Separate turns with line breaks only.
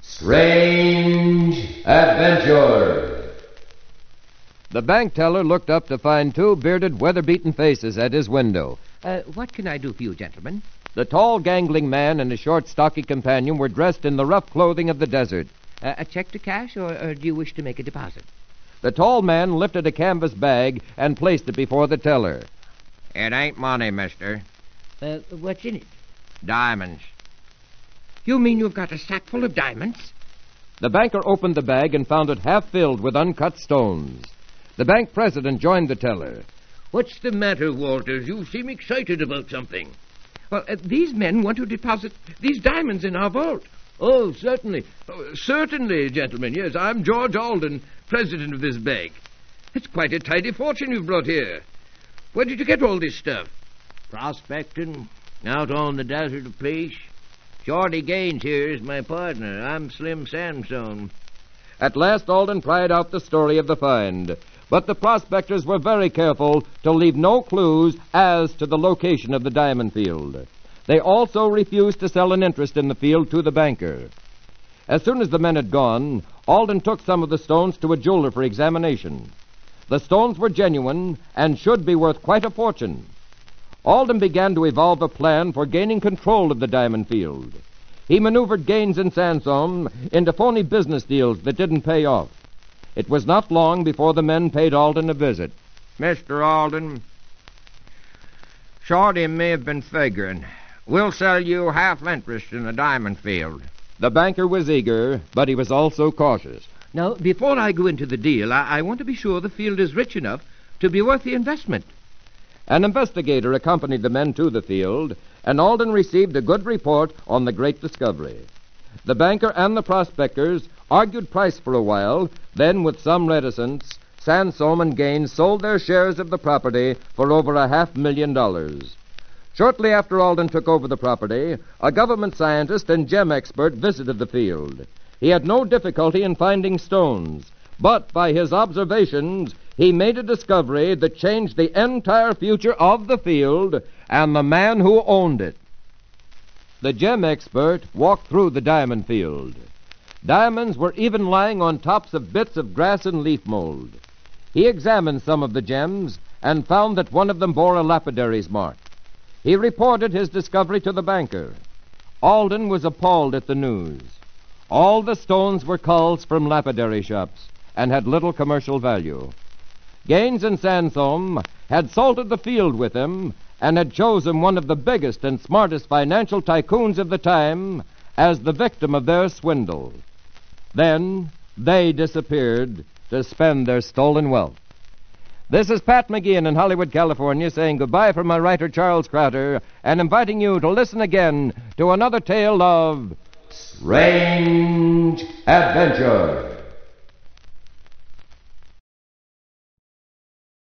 Strange Adventure.
The bank teller looked up to find two bearded, weather-beaten faces at his window.
What can I do for you, gentlemen?
The tall, gangling man and his short, stocky companion were dressed in the rough clothing of the desert.
A check to cash, or do you wish to make a deposit?
The tall man lifted a canvas bag and placed it before the teller.
It ain't money, mister.
What's in it?
Diamonds.
You mean you've got a sack full of diamonds?
The banker opened the bag and found it half filled with uncut stones. The bank president joined the teller.
What's the matter, Walters? You seem excited about something.
Well, these men want to deposit these diamonds in our vault.
Oh, certainly. Certainly, gentlemen. Yes, I'm George Alden, president of this bank. It's quite a tidy fortune you've brought here. Where did you get all this stuff?
Prospecting, out on the desert a piece. Shorty Gaines here is my partner. I'm Slim Sandstone.
At last Alden cried out the story of the find, but the prospectors were very careful to leave no clues as to the location of the diamond field. They also refused to sell an interest in the field to the banker. As soon as the men had gone, Alden took some of the stones to a jeweler for examination. The stones were genuine and should be worth quite a fortune. Alden began to evolve a plan for gaining control of the diamond field. He maneuvered Gaines and Sansom into phony business deals that didn't pay off. It was not long before the men paid Alden a visit.
Mr. Alden, Shorty may have been figuring. We'll sell you half interest in the diamond field.
The banker was eager, but he was also cautious.
Now, before I go into the deal, I want to be sure the field is rich enough to be worth the investment.
An investigator accompanied the men to the field, and Alden received a good report on the great discovery. The banker and the prospectors argued price for a while, then, with some reticence, Sansom and Gaines sold their shares of the property for over $500,000. Shortly after Alden took over the property, a government scientist and gem expert visited the field. He had no difficulty in finding stones, but by his observations, he made a discovery that changed the entire future of the field and the man who owned it. The gem expert walked through the diamond field. Diamonds were even lying on tops of bits of grass and leaf mold. He examined some of the gems and found that one of them bore a lapidary's mark. He reported his discovery to the banker. Alden was appalled at the news. All the stones were culls from lapidary shops and had little commercial value. Gaines and Sansom had salted the field with him and had chosen one of the biggest and smartest financial tycoons of the time as the victim of their swindle. Then they disappeared to spend their stolen wealth. This is Pat McGeehan in Hollywood, California, saying goodbye from my writer, Charles Crowder, and inviting you to listen again to another tale of
Strange Adventure.